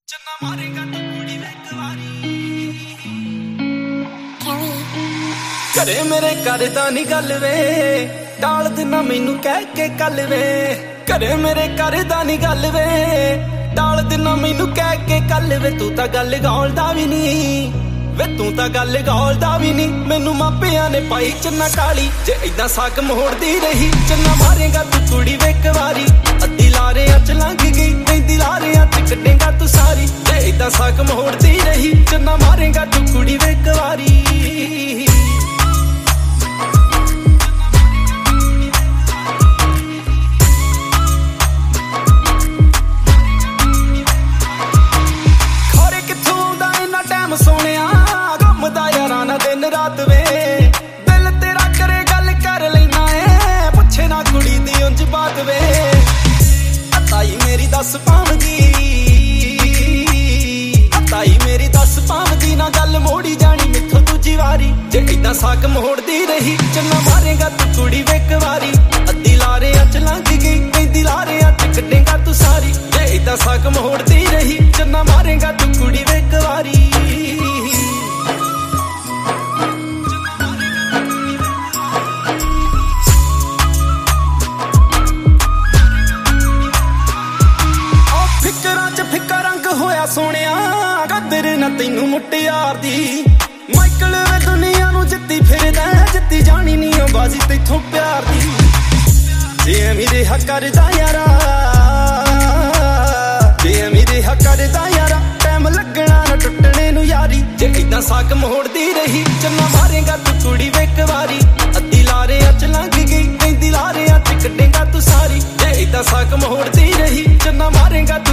ਚੰਨਾ ਮਾਰੇਗਾ ਤੂੰ ਕੁੜੀ ਵੇ ਇੱਕ ਵਾਰੀ ਘਰੇ ਮੇਰੇ ਕਰਦਾ ਨੀ ਗੱਲ ਵੇ ਟਾਲ ਦਿਨਾ ਮੈਨੂੰ ਕਹਿ ਕੇ ਕੱਲ ਵੇ ਘਰੇ ਮੇਰੇ ਕਰਦਾ ਨੀ ਗੱਲ ਵੇ ਟਾਲ ਦਿਨਾ ਮੈਨੂੰ ਕਹਿ ਕੇ ਕੱਲ ਵੇ ਤੂੰ ਤਾਂ ਗੱਲ ਗਾਲਦਾ ਵੀ ਨੀ ਵੇ ਤੂੰ ਤਾਂ ਗੱਲ ਗਾਲਦਾ ਵੀ ਨੀ ਮੈਨੂੰ ਮਾਪਿਆਂ ਨੇ ਪਾਈ ਚੰਨਾ ਕਾਲੀ ਜੇ ਇਦਾਂ ਸਾਕ ਮੋੜਦੀ ਰਹੀ ਚੰਨਾ ਮਾਰੇਗਾ ਤੂੰ ਕੁੜੀ ਵੇ ਇੱਕ ਵਾਰੀ ਅੱਧੀ ਲਾਰਿਆਂ ਚ ਲੰਘ ਗਈ ਪੈਂਦੀ ਲਾਰਿਆਂ ਚ ਕੱਢੇਗਾ ਤੂੰ ਸਾਰੀ ਜੇ ਇਦਾਂ ਸਾਕ ਮੋੜਦੀ ਰਹੀ ਚੰਨਾ ਮਾਰੇਗਾ ਤੂੰ ਕੁੜੀ ਵੇ ਇੱਕ ਵਾਰੀ ਸੋਹਣਿਆ ਘੁੰਮਦਾ ਯਾਰਾਂ ਨਾਲ ਦਿਨ ਰਾਤ ਵੇ ਦਿਲ ਤੇਰਾ ਕਰੇ ਗੱਲ ਕਰ ਲੈਣਾ ਏ ਪੁੱਛੇ ਨਾ ਕੁੜੀ ਦੀ ਉਂਝ ਬਾਤ ਵੇ ਤਾਈ ਮੇਰੀ ਦੱਸ ਪਾਵਦੀ ਤਾਈ ਮੇਰੀ ਦੱਸ ਪਾਵਦੀ ਨਾ ਗੱਲ ਮੋੜੀ ਜਾਣੀ ਮਿੱਥੋਂ ਦੂਜੀ ਵਾਰੀ ਜੇ ਇਦਾਂ ਸਾਕ ਮੋੜਦੀ ਰਹੀ ਚੰਨਾ ਮਾਰੇਗਾ ਤੂੰ ਕੁੜੀ ਵੇ ਇੱਕ ਵਾਰੀ ਅੱਧੀ ਲਾਰਿਆਂ ਚ ਲੰਘ ਗਈ ਪੈਂਦੀ ਲਾਰਿਆਂ ਚ ਕੱਢੇਗਾ ਤੂੰ ਸਾਰੀ ਜੇ ਇਦਾਂ ਸਾਕ ਮੋੜਦੀ ਰਹੀ ਚੰਨਾ ਮਾਰੇਗਾ ਤੂੰ ਕੁੜੀ ਵੇ ਇੱਕ ਵਾਰੀ ਫਿੱਕਾ ਰੰਗ ਹੋਇਆ ਸੋਹਣਿਆ ਕਦਰ ਨਾ ਤੈਨੂੰ ਮੁਟਿਆਰ ਦੀ ਮਾਈਕਲ ਵੇ ਦੁਨੀਆ ਨੂੰ ਜਿੱਤੀ ਫਿਰਦਾ ਜਿੱਤੀ ਜਾਣੀ ਨਹੀਂ ਉਹ ਬਾਜ਼ੀ ਤੈਥੋਂ ਪਿਆਰ ਦੀ ਜੇ ਮੇਰੇ ਹੱਕ ਕਰਦਾ ਯਾਰਾ ਜੇ ਮੇਰੇ ਹੱਕ ਕਰਦਾ ਯਾਰਾ ਟਾਈਮ ਲੱਗਣਾ ਨਾ ਟੁੱਟਣੇ ਨੂੰ ਯਾਰੀ ਜੇ ਇਦਾਂ ਸਾਕ ਮੋੜਦੀ ਰਹੀ ਚੰਨਾ ਮਾਰੇਗਾ ਤੂੰ ਕੁੜੀ ਵੇ ਇੱਕ ਵਾਰੀ ਅੱਧੀ ਲਾਰਿਆਂ ਚ ਲੰਘ ਗਈ ਪੈਂਦੀ ਲਾਰਿਆਂ ਚ ਕੱਢੇਗਾ ਤੂੰ ਸਾਰੀ ਜੇ ਇਦਾਂ ਸਾਕ ਮੋੜਦੀ ਰਹੀ ਚੰਨਾ ਮਾਰੇਗਾ